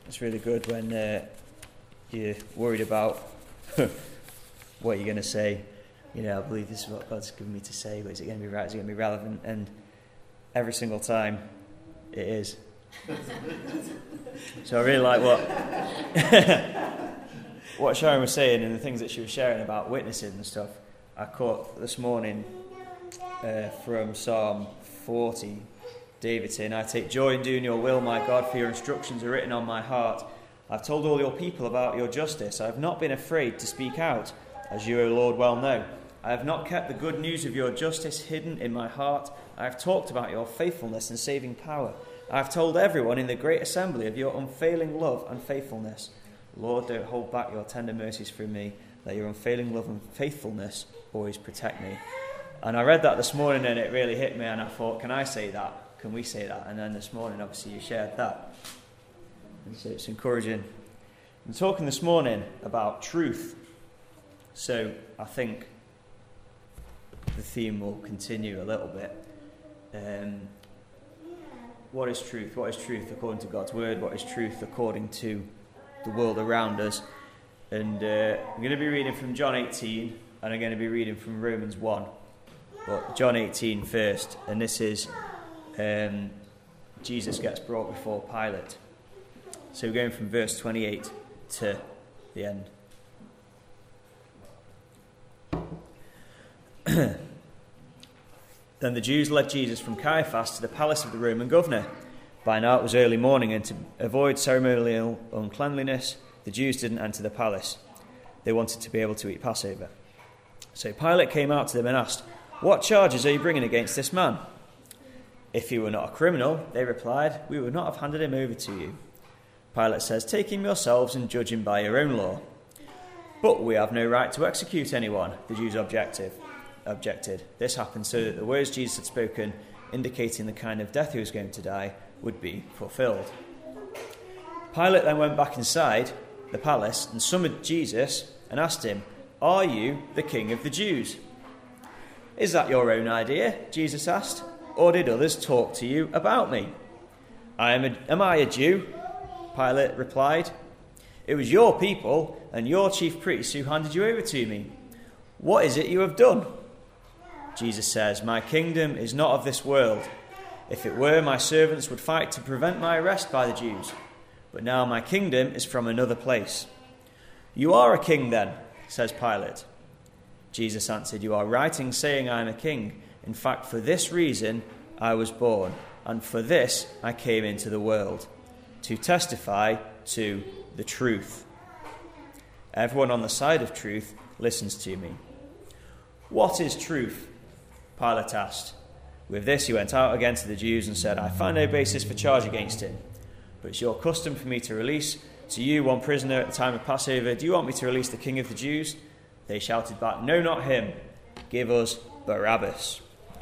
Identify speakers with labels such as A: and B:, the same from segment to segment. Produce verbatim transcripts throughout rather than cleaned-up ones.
A: It's really good when uh, you're worried about what you're going to say. You know, I believe this is what God's given me to say, but is it going to be right? Is it going to be relevant? And every single time, it is. So I really like what what Sharon was saying and the things that she was sharing about witnessing and stuff. I caught this morning uh, from Psalm forty, David saying, I take joy in doing your will, my God, for your instructions are written on my heart. I've told all your people about your justice. I have not been afraid to speak out, as you, O Lord, well know. I have not kept the good news of your justice hidden in my heart. I have talked about your faithfulness and saving power. I have told everyone in the great assembly of your unfailing love and faithfulness. Lord, don't hold back your tender mercies from me. Let your unfailing love and faithfulness always protect me. And I read that this morning and it really hit me, and I thought, can I say that? Can we say that? And then this morning, obviously, you shared that. And so it's encouraging. I'm talking this morning about truth. So I think the theme will continue a little bit. Um, what is truth? What is truth according to God's word? What is truth according to the world around us? And uh, I'm going to be reading from John eighteen, and I'm going to be reading from Romans one. But John eighteen first, and this is um, Jesus gets brought before Pilate. So we're going from verse twenty-eight to the end. Then the Jews led Jesus from Caiaphas to the palace of the Roman governor. By now it was early morning, and to avoid ceremonial uncleanliness, the Jews didn't enter the palace. They wanted to be able to eat Passover. So Pilate came out to them and asked, "What charges are you bringing against this man?" "If he were not a criminal," they replied, "we would not have handed him over to you." Pilate says, "Take him yourselves and judge him by your own law." "But we have no right to execute anyone," the Jews objected. objected. This happened so that the words Jesus had spoken, indicating the kind of death he was going to die, would be fulfilled. Pilate then went back inside the palace and summoned Jesus and asked him, "Are you the king of the Jews?" "Is that your own idea?" Jesus asked. "Or did others talk to you about me?" I am, a, am I a Jew?" Pilate replied. "It was your people and your chief priests who handed you over to me. What is it you have done?" Jesus says, "My kingdom is not of this world. If it were, my servants would fight to prevent my arrest by the Jews. But now my kingdom is from another place." "You are a king then," says Pilate. Jesus answered, "You are right in saying I am a king. In fact, for this reason I was born, and for this I came into the world, to testify to the truth. Everyone on the side of truth listens to me." "What is truth?" Pilate asked. With this he went out again to the Jews and said, "I find no basis for charge against him. But it's your custom for me to release to you one prisoner at the time of Passover. Do you want me to release the king of the Jews?" They shouted back, "No, not him. Give us Barabbas."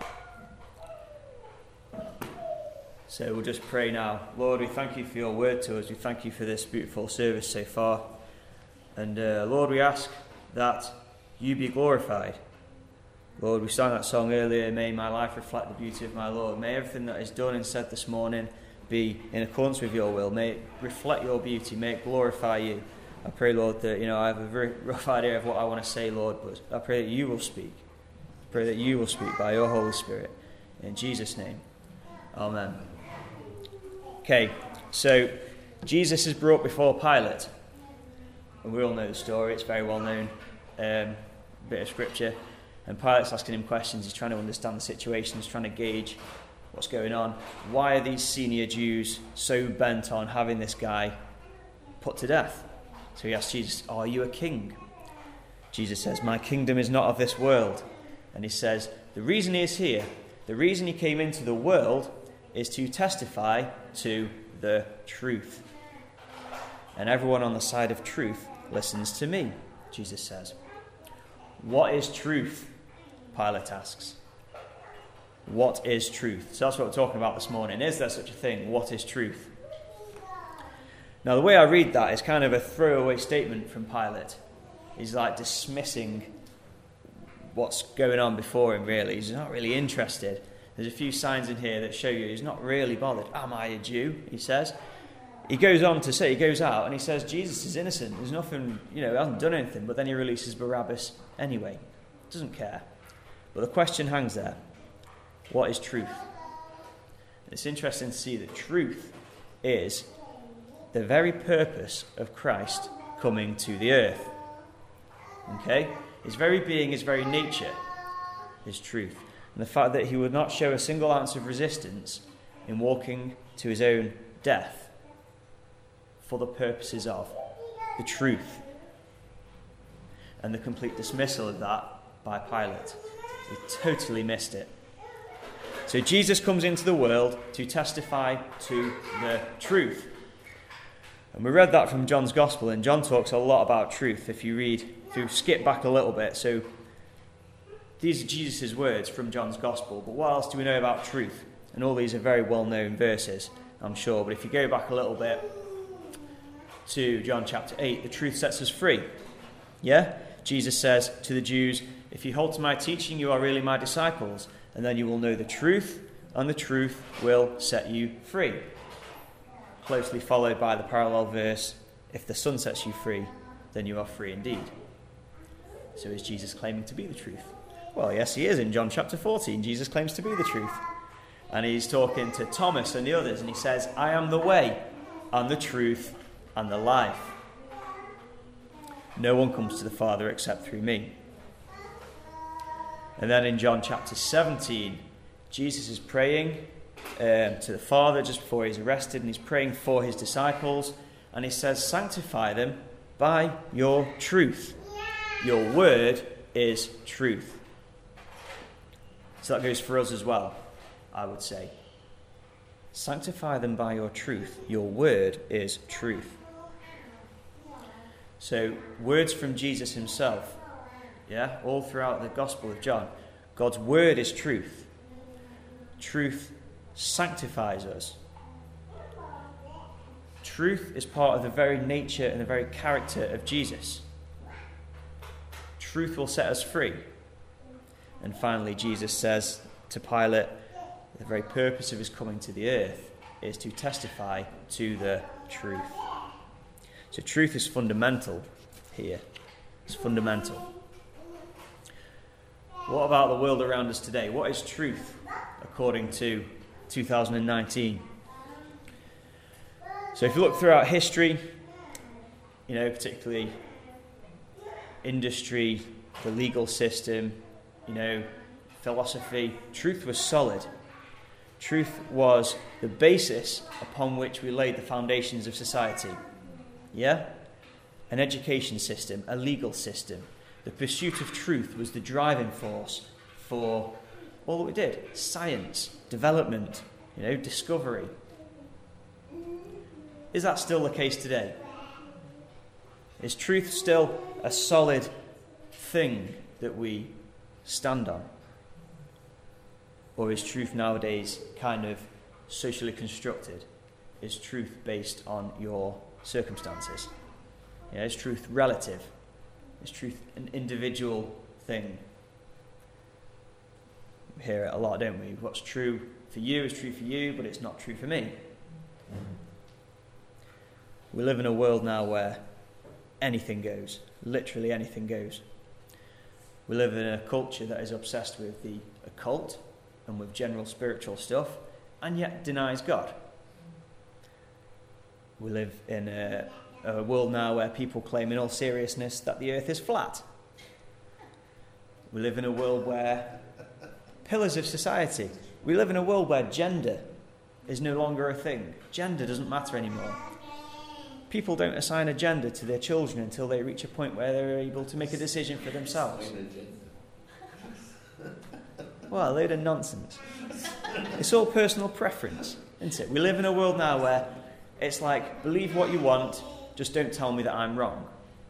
A: So we'll just pray now. Lord, we thank you for your word to us. We thank you for this beautiful service so far. And uh, Lord, we ask that you be glorified. Lord, we sang that song earlier, "May my life reflect the beauty of my Lord." May everything that is done and said this morning be in accordance with your will. May it reflect your beauty. May it glorify you. I pray, Lord, that, you know, I have a very rough idea of what I want to say, Lord, but I pray that you will speak. I pray that you will speak by your Holy Spirit. In Jesus' name, amen. Okay, so Jesus is brought before Pilate. And we all know the story. It's very well known. Um, bit of scripture. And Pilate's asking him questions. He's trying to understand the situation. He's trying to gauge what's going on. Why are these senior Jews so bent on having this guy put to death? So he asks Jesus, "Are you a king?" Jesus says, "My kingdom is not of this world." And he says, the reason he is here, the reason he came into the world is to testify to the truth. And everyone on the side of truth listens to me, Jesus says. What is truth? Pilate asks. What is truth? So that's what we're talking about this morning. Is there such a thing? What is truth? Now, the way I read that is kind of a throwaway statement from Pilate. He's like dismissing what's going on before him, really. He's not really interested. There's a few signs in here that show you he's not really bothered. "Am I a Jew?" he says. he goes on to say, he goes out and he says, Jesus is innocent. There's nothing, you know, he hasn't done anything. But then he releases Barabbas anyway. Doesn't care. But the question hangs there. What is truth? It's interesting to see that truth is the very purpose of Christ coming to the earth. Okay? His very being, his very nature is truth. And the fact that he would not show a single ounce of resistance in walking to his own death for the purposes of the truth. And the complete dismissal of that by Pilate. He totally missed it. So Jesus comes into the world to testify to the truth. And we read that from John's Gospel, and John talks a lot about truth if you read, if you skip back a little bit. So these are Jesus' words from John's Gospel, but what else do we know about truth? And all these are very well-known verses, I'm sure, but if you go back a little bit to John chapter eight, the truth sets us free. Yeah? Jesus says to the Jews, if you hold to my teaching, you are really my disciples, and then you will know the truth, and the truth will set you free. Closely followed by the parallel verse, if the Son sets you free, then you are free indeed. So is Jesus claiming to be the truth? Well, yes, he is. In John chapter fourteen, Jesus claims to be the truth. And he's talking to Thomas and the others, and he says, I am the way, and the truth, and the life. No one comes to the Father except through me. And then in John chapter seventeen, Jesus is praying um, to the Father just before he's arrested, and he's praying for his disciples, and he says, sanctify them by your truth. Your word is truth. So that goes for us as well, I would say. Sanctify them by your truth. Your word is truth. So, words from Jesus himself, yeah, all throughout the Gospel of John. God's word is truth. Truth sanctifies us. Truth is part of the very nature and the very character of Jesus. Truth will set us free. And finally, Jesus says to Pilate, the very purpose of his coming to the earth is to testify to the truth. So truth is fundamental here. It's fundamental. What about the world around us today? What is truth according to two thousand nineteen? So if you look throughout history, you know, particularly industry, the legal system, you know, philosophy, truth was solid. Truth was the basis upon which we laid the foundations of society. Yeah? An education system, a legal system. The pursuit of truth was the driving force for all that we did. Science, development, you know, discovery. Is that still the case today? Is truth still a solid thing that we stand on? Or is truth nowadays kind of socially constructed? Is truth based on your circumstances? Yeah, is truth relative? Is truth an individual thing? We hear it a lot, don't we? What's true for you is true for you, but it's not true for me. We live in a world now where anything goes. Literally anything goes. We live in a culture that is obsessed with the occult and with general spiritual stuff, and yet denies God. We live in a, a world now where people claim in all seriousness that the earth is flat. We live in a world where pillars of society. We live in a world where gender is no longer a thing. Gender doesn't matter anymore. People don't assign a gender to their children until they reach a point where they're able to make a decision for themselves. Well, a load of nonsense. It's all personal preference, isn't it? We live in a world now where it's like, believe what you want, just don't tell me that I'm wrong.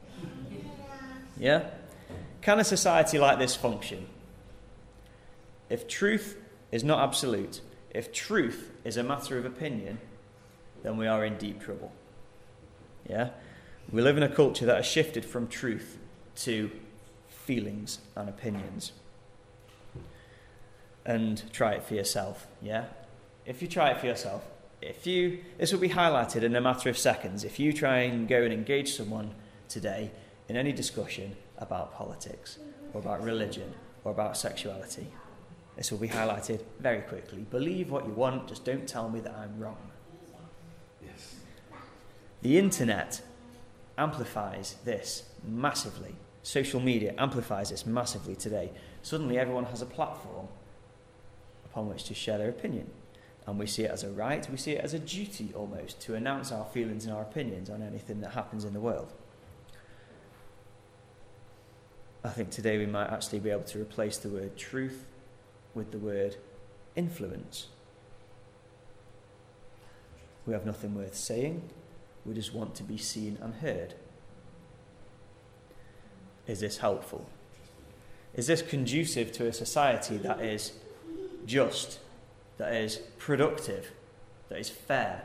A: Yeah? Can a society like this function? If truth is not absolute, if truth is a matter of opinion, then we are in deep trouble. Yeah? We live in a culture that has shifted from truth to feelings and opinions. And try it for yourself, yeah? If you try it for yourself, if you, this will be highlighted in a matter of seconds. If you try and go and engage someone today in any discussion about politics or about religion or about sexuality, this will be highlighted very quickly. Believe what you want, just don't tell me that I'm wrong.
B: Yes.
A: The internet amplifies this massively. Social media amplifies this massively today. Suddenly everyone has a platform upon which to share their opinion. And we see it as a right, we see it as a duty almost, to announce our feelings and our opinions on anything that happens in the world. I think today we might actually be able to replace the word truth with the word influence. We have nothing worth saying, we just want to be seen and heard. Is this helpful? Is this conducive to a society that is just, that is productive, that is fair?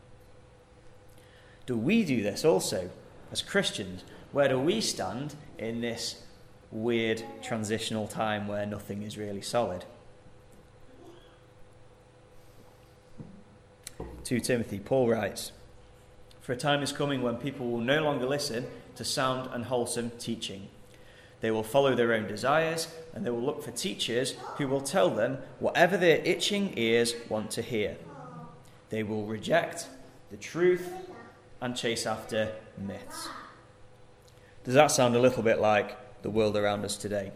A: Do we do this also as Christians? Where do we stand in this weird transitional time where nothing is really solid? Second Timothy, Paul writes, "For a time is coming when people will no longer listen to sound and wholesome teaching. They will follow their own desires, and they will look for teachers who will tell them whatever their itching ears want to hear. They will reject the truth and chase after myths." Does that sound a little bit like the world around us today?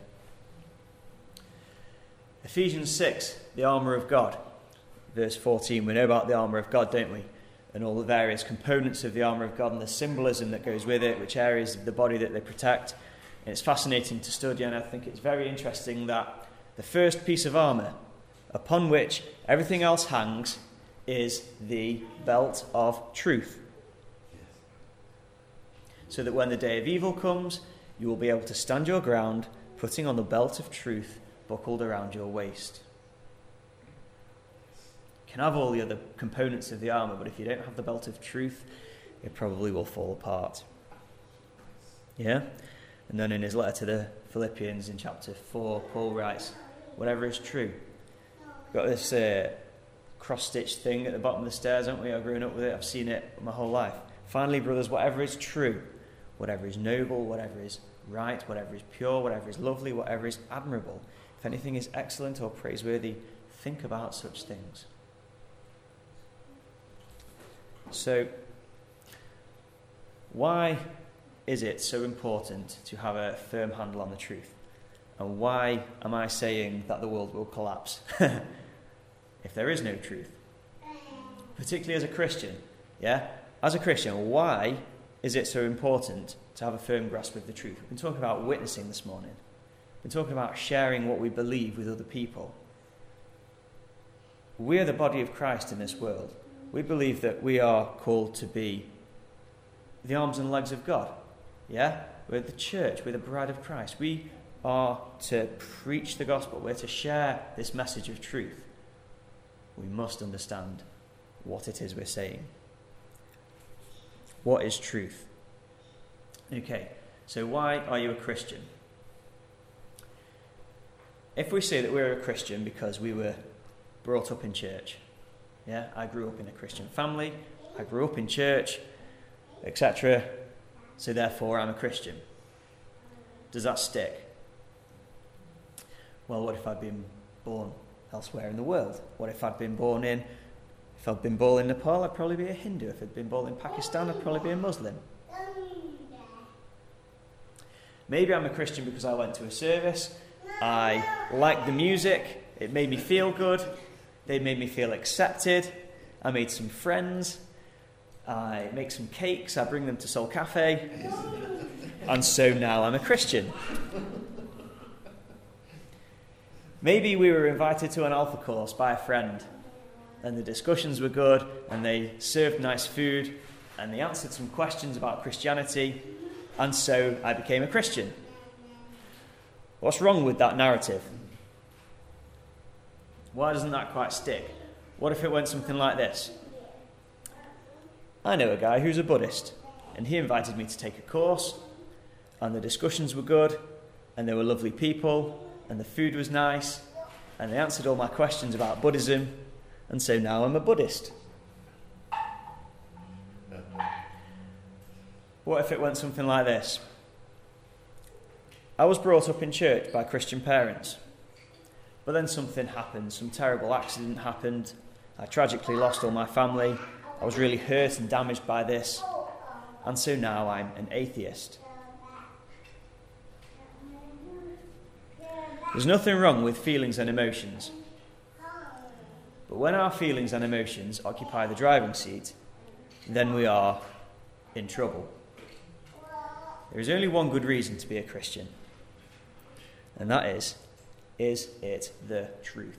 A: Ephesians six, the armour of God. Verse fourteen, we know about the armour of God, don't we? And all the various components of the armour of God and the symbolism that goes with it, which areas of the body that they protect. And it's fascinating to study, and I think it's very interesting that the first piece of armour upon which everything else hangs is the belt of truth. So that when the day of evil comes, you will be able to stand your ground, putting on the belt of truth buckled around your waist. You can have all the other components of the armour, but if you don't have the belt of truth, it probably will fall apart. Yeah? And then in his letter to the Philippians in chapter four, Paul writes, whatever is true. We've got this uh, cross-stitched thing at the bottom of the stairs, haven't we? I've grown up with it. I've seen it my whole life. Finally, brothers, whatever is true, whatever is noble, whatever is right, whatever is pure, whatever is lovely, whatever is admirable, if anything is excellent or praiseworthy, think about such things. So, why is it so important to have a firm handle on the truth? And why am I saying that the world will collapse if there is no truth? Particularly as a Christian, yeah? As a Christian, why is it so important to have a firm grasp of the truth? We've been talking about witnessing this morning. We've been talking about sharing what we believe with other people. We are the body of Christ in this world. We believe that we are called to be the arms and legs of God. Yeah? We're the church. We're the bride of Christ. We are to preach the gospel. We're to share this message of truth. We must understand what it is we're saying. What is truth? Okay, so why are you a Christian? If we say that we're a Christian because we were brought up in church, yeah, I grew up in a Christian family, I grew up in church, et cetera, so therefore I'm a Christian. Does that stick? Well, what if I'd been born elsewhere in the world? What if I'd been born in, if I'd been born in Nepal, I'd probably be a Hindu. If I'd been born in Pakistan, I'd probably be a Muslim. Maybe I'm a Christian because I went to a service, I liked the music, it made me feel good, they made me feel accepted, I made some friends, I make some cakes, I bring them to Soul Cafe, and so now I'm a Christian. Maybe we were invited to an Alpha course by a friend, and the discussions were good, and they served nice food, and they answered some questions about Christianity, and so I became a Christian. What's wrong with that narrative? Why doesn't that quite stick? What if it went something like this? I know a guy who's a Buddhist, and he invited me to take a course, and the discussions were good, and they were lovely people, and the food was nice, and they answered all my questions about Buddhism, and so now I'm a Buddhist. What if it went something like this? I was brought up in church by Christian parents, but then something happened, some terrible accident happened. I tragically lost all my family. I was really hurt and damaged by this, and so now I'm an atheist. There's nothing wrong with feelings and emotions, but when our feelings and emotions occupy the driving seat, then we are in trouble. There is only one good reason to be a Christian, and that is, is it the truth?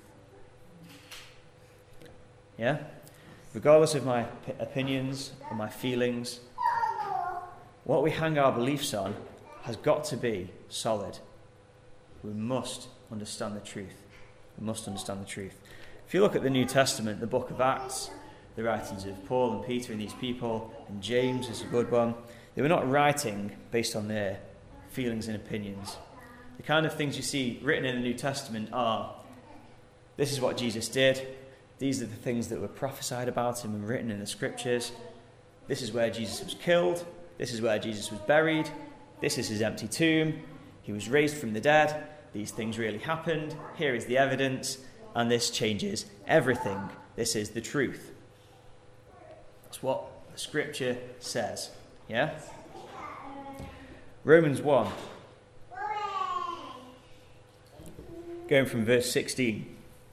A: Yeah? Regardless of my p- opinions or my feelings, what we hang our beliefs on has got to be solid. We must understand the truth. We must understand the truth. If you look at the New Testament, the book of Acts, the writings of Paul and Peter and these people, and James is a good one, they were not writing based on their feelings and opinions. The kind of things you see written in the New Testament are, this is what Jesus did, these are the things that were prophesied about him and written in the scriptures, this is where Jesus was killed, this is where Jesus was buried, this is his empty tomb, he was raised from the dead, these things really happened, here is the evidence, and this changes everything. This is the truth. That's what the scripture says. Yeah? Romans one. Going from verse sixteen.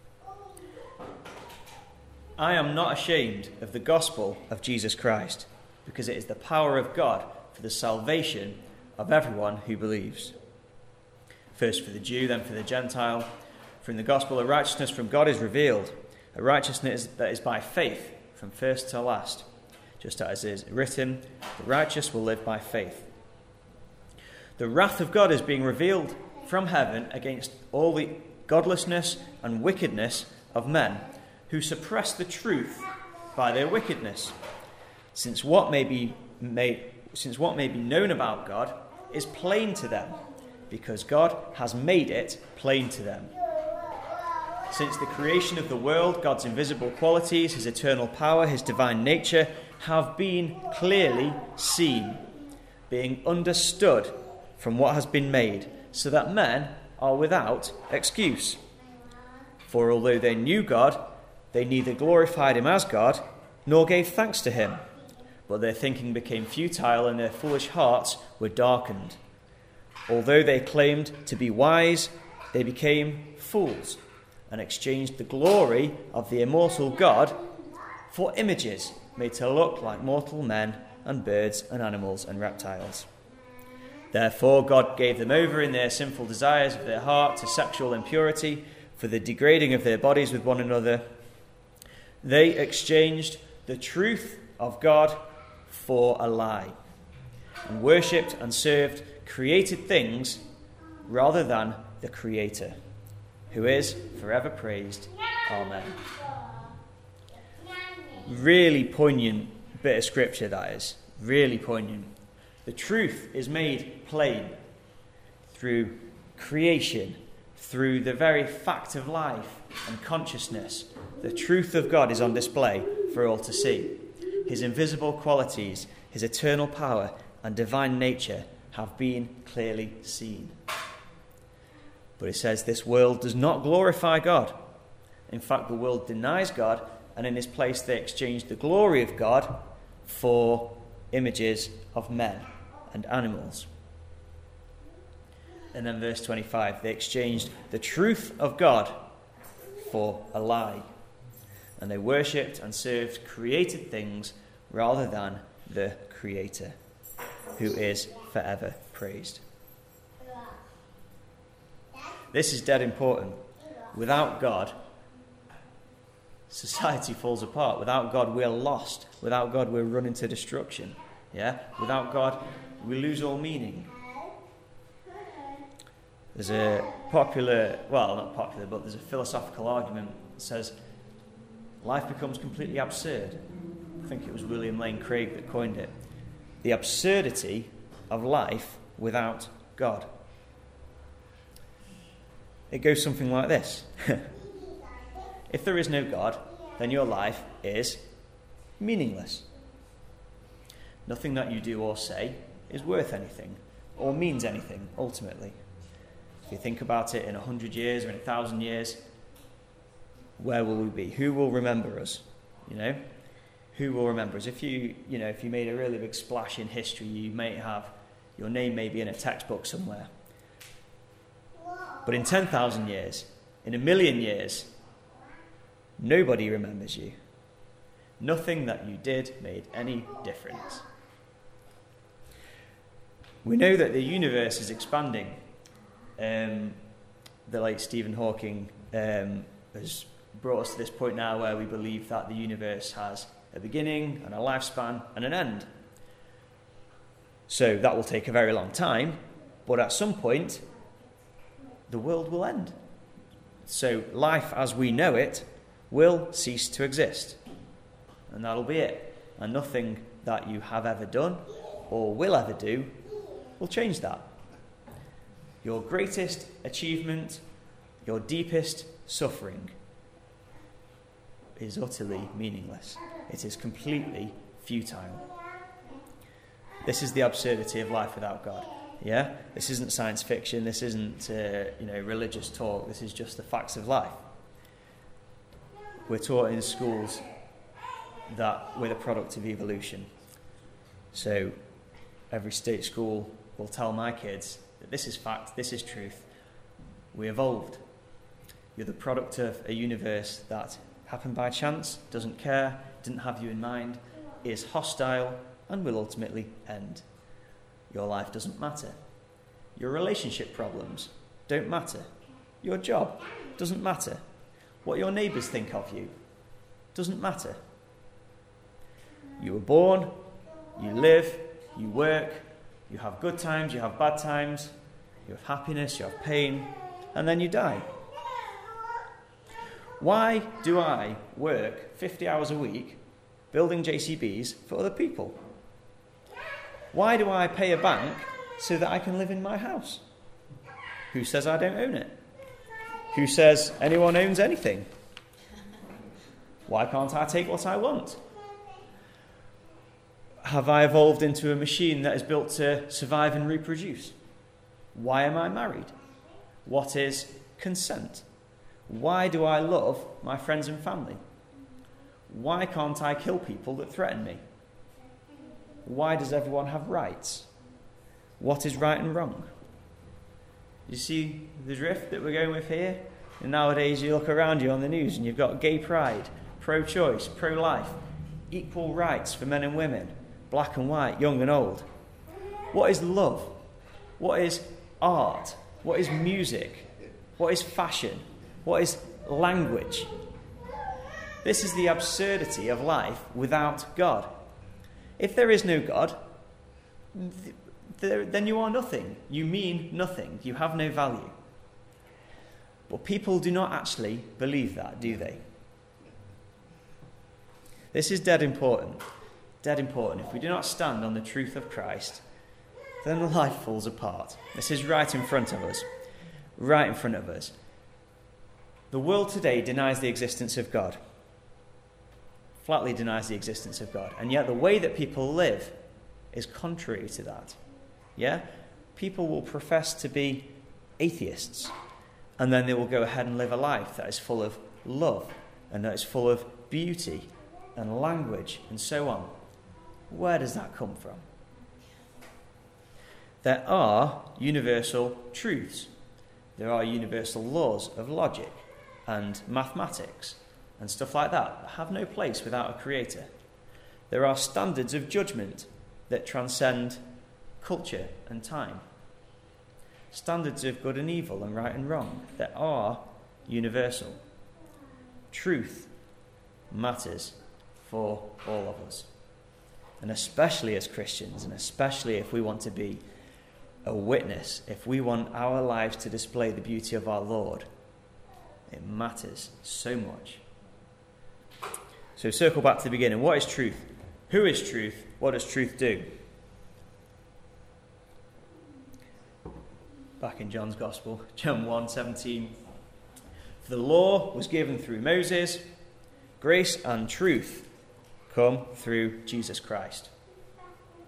A: I am not ashamed of the gospel of Jesus Christ, because it is the power of God for the salvation of everyone who believes. First for the Jew, then for the Gentile. For in the gospel a righteousness from God is revealed, a righteousness that is by faith, from first to last. Just as it is written, the righteous will live by faith. The wrath of God is being revealed from heaven against all the godlessness and wickedness of men, who suppress the truth by their wickedness. Since what may be made, since what may be known about God is plain to them, because God has made it plain to them. Since the creation of the world, God's invisible qualities, his eternal power, his divine nature, have been clearly seen, being understood from what has been made, so that men are without excuse. For although they knew God, they neither glorified him as God, nor gave thanks to him. But their thinking became futile, and their foolish hearts were darkened. Although they claimed to be wise, they became fools, and exchanged the glory of the immortal God for images made to look like mortal men and birds and animals and reptiles. Therefore God gave them over in their sinful desires of their heart to sexual impurity, for the degrading of their bodies with one another. They exchanged the truth of God for a lie, and worshipped and served created things rather than the Creator, who is forever praised. Amen. Really poignant bit of scripture, that is. Really poignant. The truth is made plain through creation, through the very fact of life and consciousness. The truth of God is on display for all to see. His invisible qualities, his eternal power and divine nature have been clearly seen. But it says this world does not glorify God. In fact, the world denies God, and in his place they exchange the glory of God for images of men and animals. And then verse twenty-five, they exchanged the truth of God for a lie, and they worshipped and served created things rather than the Creator, who is forever praised. This is dead important. Without God, society falls apart. Without God, we're lost. Without God, we're run into destruction. Yeah? Without God, we lose all meaning. There's a popular, well, not popular, but there's a philosophical argument that says life becomes completely absurd. I think it was William Lane Craig that coined it. The absurdity of life without God. It goes something like this. If there is no God, then your life is meaningless. Nothing that you do or say is worth anything or means anything, ultimately. If you think about it, in a hundred years or in a thousand years, where will we be? Who will remember us? You know? Who will remember us? If you, you know, if you made a really big splash in history, you may have, your name may be in a textbook somewhere. But in ten thousand years, in a million years, nobody remembers you. Nothing that you did made any difference. We know that the universe is expanding. Um, the late Stephen Hawking um, has brought us to this point now where we believe that the universe has a beginning and a lifespan and an end. So that will take a very long time, but at some point, the world will end. So life as we know it will cease to exist. And that'll be it. And nothing that you have ever done or will ever do will change that. Your greatest achievement, your deepest suffering is utterly meaningless. It is completely futile. This is the absurdity of life without God. Yeah? This isn't science fiction. This isn't uh, you know, religious talk. This is just the facts of life. We're taught in schools that we're the product of evolution. So every state school will tell my kids that this is fact, this is truth. We evolved. You're the product of a universe that happened by chance, doesn't care, didn't have you in mind, is hostile, and will ultimately end. Your life doesn't matter. Your relationship problems don't matter. Your job doesn't matter. What your neighbours think of you doesn't matter. You were born, you live, you work, you have good times, you have bad times, you have happiness, you have pain, and then you die. Why do I work fifty hours a week building J C Bs for other people? Why do I pay a bank so that I can live in my house? Who says I don't own it? Who says anyone owns anything? Why can't I take what I want? Have I evolved into a machine that is built to survive and reproduce? Why am I married? What is consent? Why do I love my friends and family? Why can't I kill people that threaten me? Why does everyone have rights? What is right and wrong? You see the drift that we're going with here? And nowadays you look around you on the news and you've got gay pride, pro-choice, pro-life, equal rights for men and women, black and white, young and old. What is love? What is art? What is music? What is fashion? What is language? This is the absurdity of life without God. If there is no God, th- th- then you are nothing. You mean nothing. You have no value. But people do not actually believe that, do they? This is dead important. Dead important. If we do not stand on the truth of Christ, then life falls apart. This is right in front of us. Right in front of us. The world today denies the existence of God. Flatly denies the existence of God. And yet the way that people live is contrary to that. Yeah? People will profess to be atheists, and then they will go ahead and live a life that is full of love, and that is full of beauty, and language, and so on. Where does that come from? There are universal truths. There are universal laws of logic and mathematics and stuff like that that have no place without a creator. There are standards of judgment that transcend culture and time. Standards of good and evil and right and wrong that are universal. Truth matters for all of us. And especially as Christians, and especially if we want to be a witness, if we want our lives to display the beauty of our Lord, it matters so much. So circle back to the beginning. What is truth? Who is truth? What does truth do? Back in John's Gospel, John one seventeen. For the law was given through Moses, grace and truth come through Jesus Christ.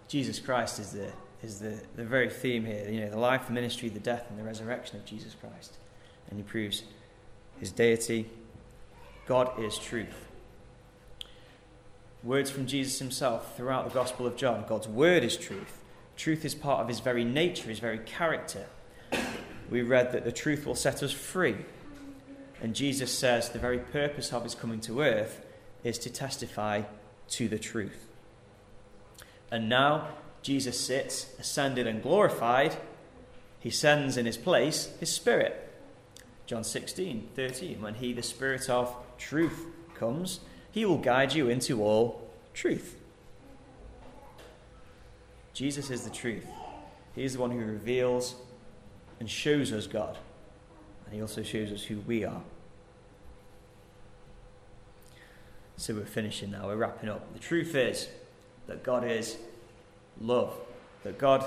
A: Jesus Christ is the is the, the very theme here. You know, the life, the ministry, the death, and the resurrection of Jesus Christ. And he proves his deity. God is truth. Words from Jesus himself throughout the Gospel of John. God's word is truth. Truth is part of his very nature, his very character. We read that the truth will set us free. And Jesus says the very purpose of his coming to earth is to testify to the truth. And now Jesus sits, ascended and glorified. He sends in his place his Spirit. John sixteen thirteen, when he, the Spirit of truth, comes, he will guide you into all truth. Jesus is the truth. He is the one who reveals and shows us God. And he also shows us who we are. So we're finishing now. We're wrapping up. The truth is that God is love. That God,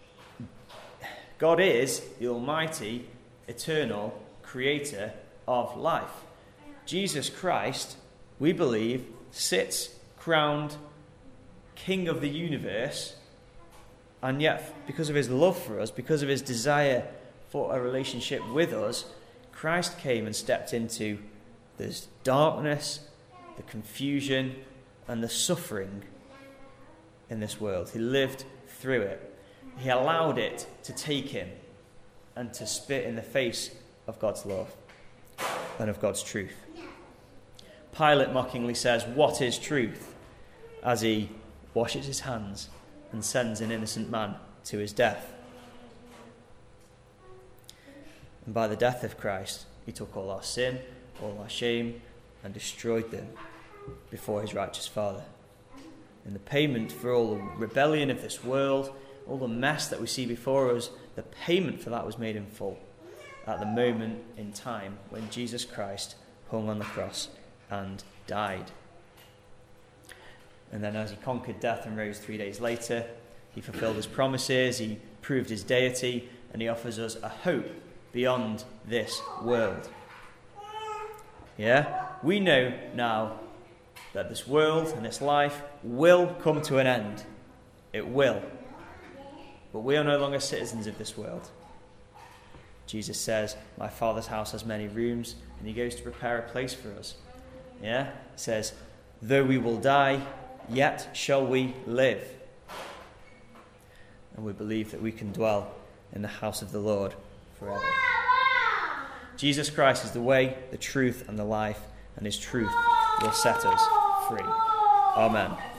A: God is the almighty, eternal creator of life. Jesus Christ, we believe, sits crowned King of the universe, and yet because of his love for us, because of his desire for a relationship with us, Christ came and stepped into this darkness, the confusion, and the suffering in this world. He lived through it. He allowed it to take him and to spit in the face of God's love and of God's truth. Pilate mockingly says, "What is truth?" as he washes his hands and sends an innocent man to his death. And by the death of Christ, he took all our sin, all our shame, and destroyed them before his righteous Father. And the payment for all the rebellion of this world, all the mess that we see before us, the payment for that was made in full at the moment in time when Jesus Christ hung on the cross and died. And then as he conquered death and rose three days later, he fulfilled his promises, he proved his deity, and he offers us a hope beyond this world. Yeah? We know now that this world and this life will come to an end. It will. But we are no longer citizens of this world. Jesus says, "My Father's house has many rooms," and he goes to prepare a place for us. Yeah? He says, "Though we will die, yet shall we live." And we believe that we can dwell in the house of the Lord forever. Jesus Christ is the way, the truth, and the life, and his truth will set us free. Amen.